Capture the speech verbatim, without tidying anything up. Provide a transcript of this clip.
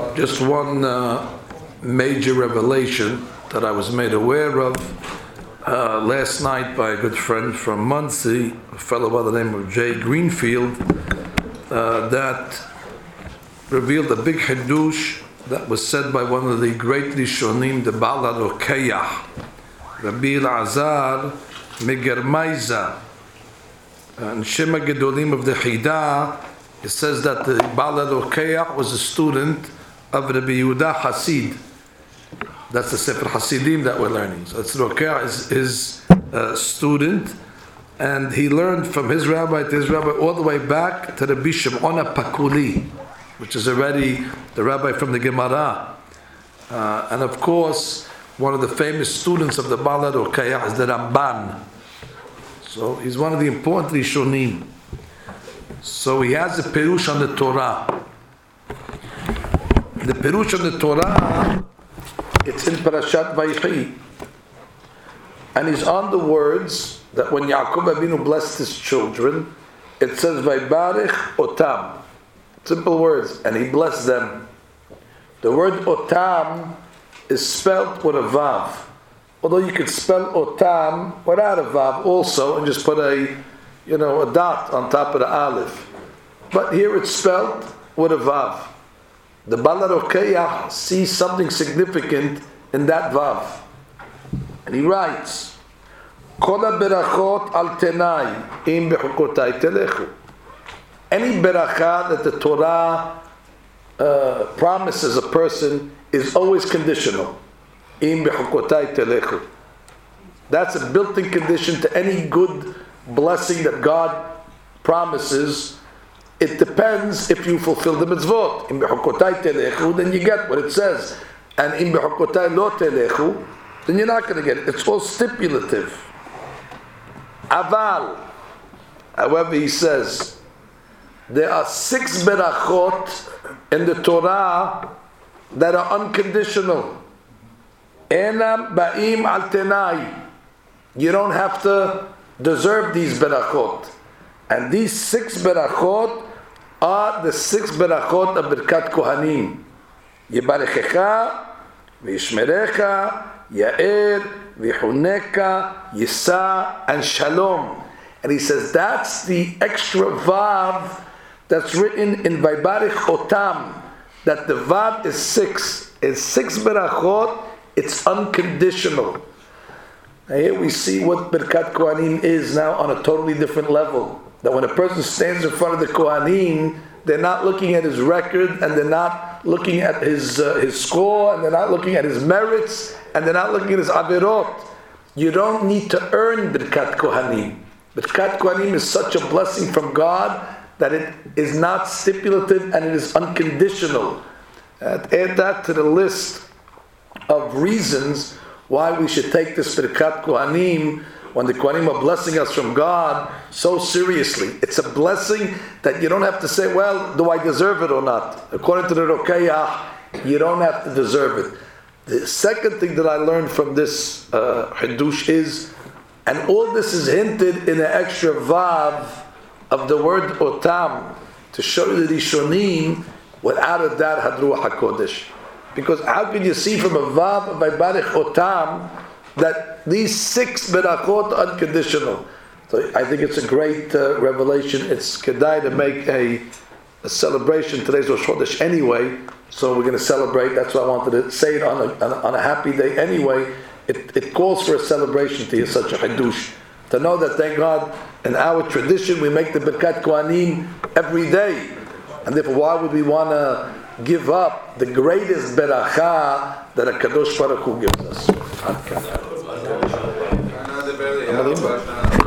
Uh, just one uh, major revelation that I was made aware of uh, last night by a good friend from Muncie, a fellow by the name of Jay Greenfield, uh, that revealed a big Hiddush that was said by one of the great Rishonim, the Baal HaRokeyach, Rabbi Elazar Megermaiza, and Shema Gedolim of the Chidah. It says that the Baal HaRokeyach was a student of Rabbi Yehuda Hasid. That's the Sefer Hasidim that we're learning. So it's Rokeyach is his uh, student, and he learned from his rabbi to his rabbi all the way back to Rabbi Shimon HaPakuli, which is already the rabbi from the Gemara. Uh, and of course, one of the famous students of the Baal HaRokeyach is the Ramban. So he's one of the important Rishonim. So he has a Perush on the Torah. The Perush on the Torah, it's in Parashat Vayechi. And he's on the words that when Yaakov Avinu blessed his children, it says, Vaybarech Otam. Simple words, and he blessed them. The word Otam is spelled with a Vav. Although you could spell Otam without a Vav also, and just put a you know, a dot on top of the aleph. But here it's spelled with a vav. The Baal HaRokeyach sees something significant in that vav. And he writes, Kol ha-berachot al tenai, im bechukotai telechu. Any beracha that the Torah uh, promises a person is always conditional. Im bechukotai telechu. That's a built-in condition to any good blessing that God promises. It depends if you fulfill the mitzvot. In bechukotai telechu, then you get what it says. And in bechukotai lo telechu, then you're not going to get it. It's all stipulative. Aval, however, he says, there are six berachot in the Torah that are unconditional. Enam ba'im al tenai. You don't have to deserve these berachot. And these six berachot are the six berachot of Birkat Kohanim. Yibarechecha, V'yishmerecha, Ya'er, V'ychuneka, Yisa, and Shalom. And he says that's the extra vav that's written in Vaybarech Otam, that the vav is six. It's six berachot, it's unconditional. Now here we see what Birkat Kohanim is now on a totally different level. That when a person stands in front of the Kohanim, they're not looking at his record, and they're not looking at his uh, his score, and they're not looking at his merits, and they're not looking at his averot. You don't need to earn Birkat Kohanim. Birkat Kohanim is such a blessing from God that it is not stipulative and it is unconditional. Uh, add that to the list of reasons why we should take this Birkat Kohanim, when the Kohanim are blessing us from God, so seriously. It's a blessing that you don't have to say, well, do I deserve it or not? According to the Rokeyach, you don't have to deserve it. The second thing that I learned from this uh, Hiddush is, and all this is hinted in an extra vav of the word Otam, to show you the Rishonim, without a doubt, Hadruach HaKodesh. Because how can you see from a vav of Vaybarech Otam that these six berachot are unconditional? So I think it's a great uh, revelation. It's kedai to make a, a celebration. Today's Rosh Chodesh anyway, so we're going to celebrate. That's why I wanted to say it on a, on a, on a happy day anyway. It, it calls for a celebration to hear such a Hiddush. To know that, thank God, in our tradition, we make the Birkat Kohanim every day. And therefore, why would we want to give up the greatest beracha that a Kadosh Baruch Hu gives us?